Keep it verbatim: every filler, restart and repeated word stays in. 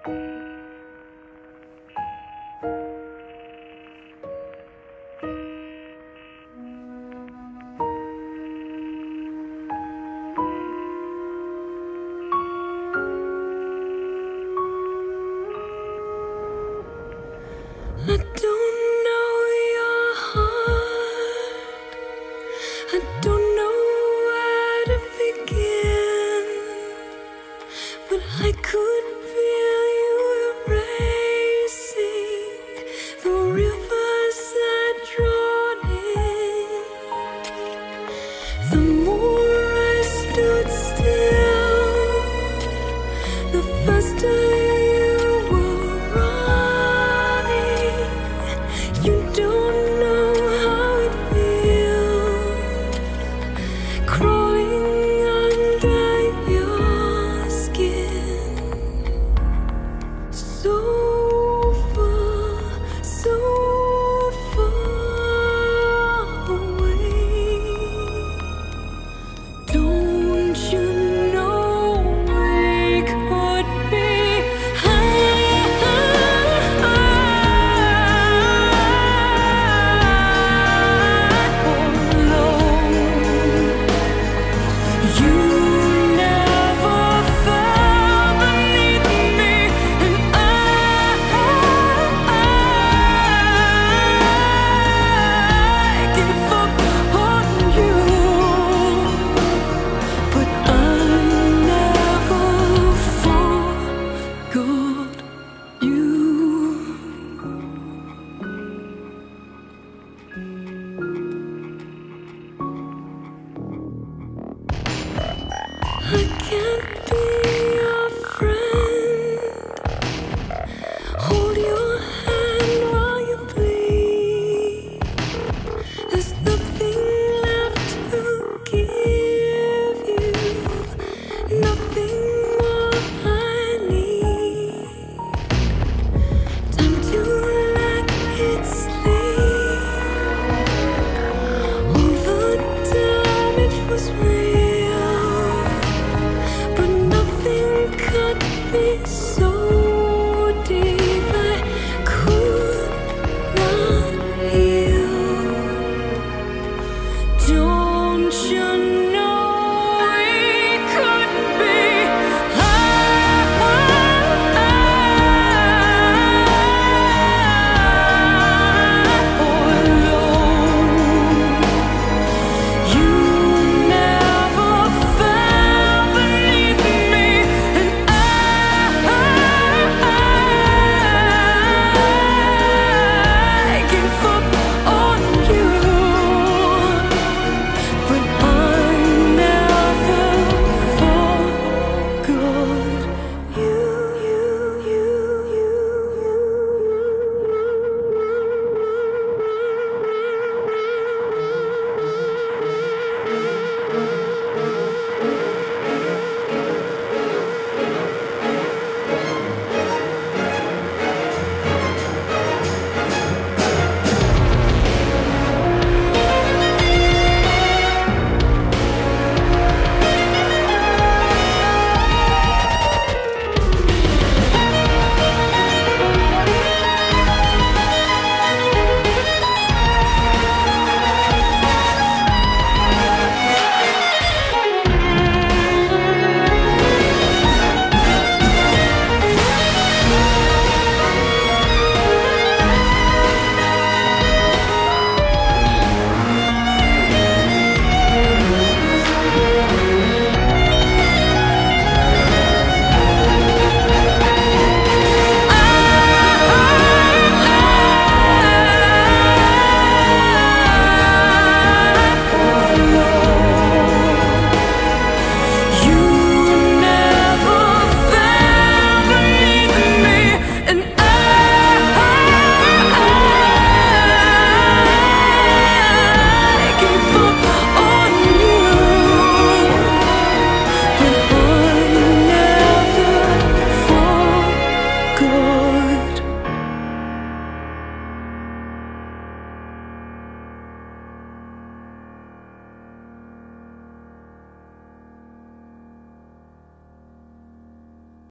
I don't know your heart. I don't know where to begin, but I could feel you erasing the rivers that drawn in. The more I stood still, the faster you were running. You don't know how it feels, crawling under your skin. So far, so far away. Don't you know we could be I can't be your friend. Hold your hand while you bleed. There's nothing left to give you, nothing more I need. Time to let it sleep. All the damage was real, but nothing cut me so